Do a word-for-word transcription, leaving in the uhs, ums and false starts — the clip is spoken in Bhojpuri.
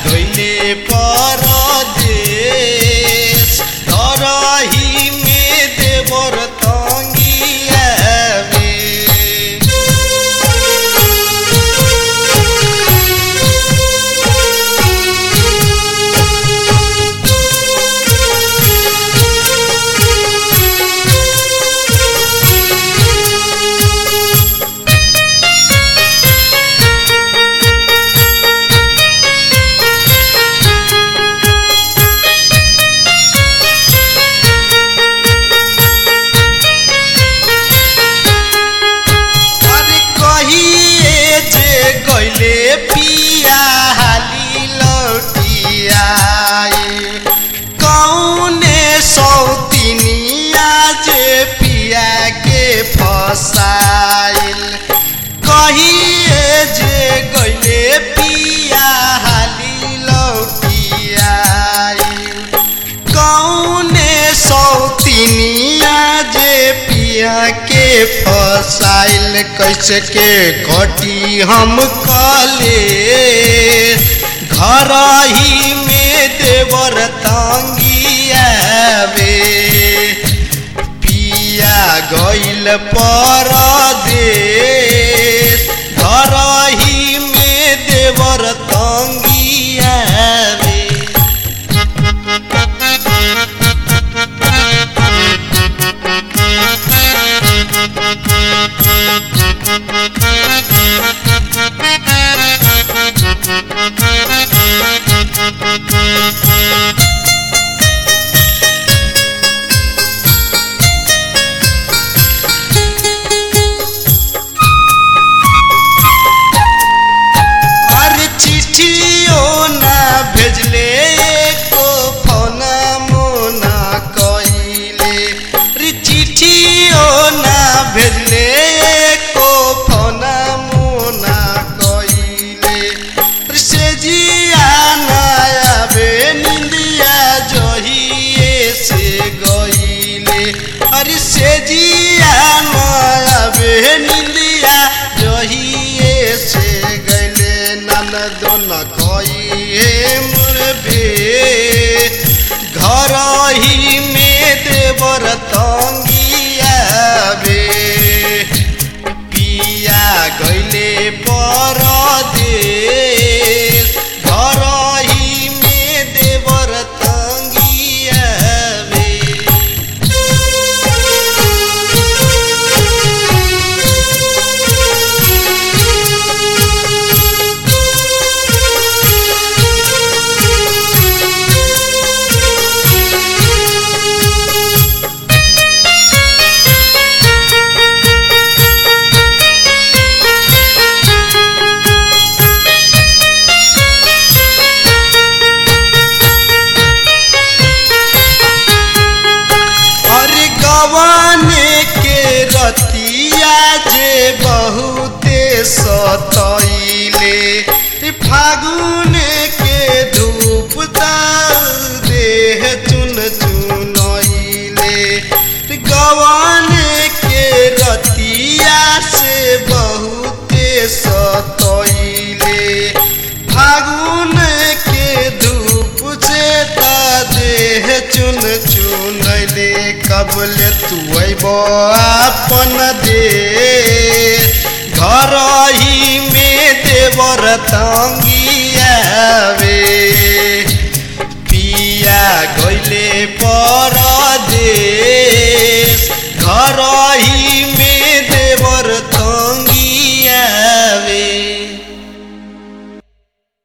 गइले परदेश धरही में देवर तंगियावे। गइले पिया हाली लौटियाए कौने सौतिनिया जे पिया के फसाइल। कहिए जे गइले पिया हाली लौटियाए कौने सौतिनिया जे पिया के फसाइल। कैसे के कटी हम कले घर ही में देवर तंगियावे। पिया गइल परदेश घर ही में देवर तंगियावे। से जिया नयाबे निंदिया जहिए से गले ननदो न कहिए मुरबे घर ही में देवर तंगियाबे। पिया गइले परदेश घर ही में देवर तंगियाबे। रतिया जे बहुते सतैले फागुन के धूप देह चुन चुनैले। गवन के रतिया से बहुते सतैले फागुन के धूप से देह चुन चुनैले। कबले तू अइबो अपन दे घर ही में देवर तंगियावे। पिया गइले पर